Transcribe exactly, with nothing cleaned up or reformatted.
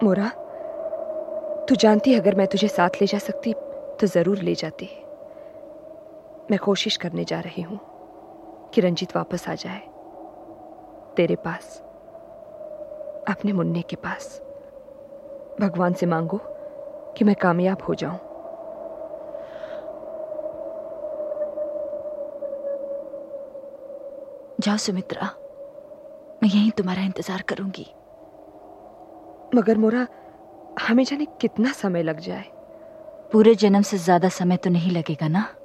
मोरा, तू जानती अगर मैं तुझे साथ ले जा सकती तो जरूर ले जाती। मैं कोशिश करने जा रही हूं कि रंजीत वापस आ जाए तेरे पास, अपने मुन्ने के पास। भगवान से मांगो कि मैं कामयाब हो जाऊं। जाओ सुमित्रा, मैं यहीं तुम्हारा इंतजार करूंगी। मगर मोरा, हमें जाने कितना समय लग जाए। पूरे जन्म से ज्यादा समय तो नहीं लगेगा ना।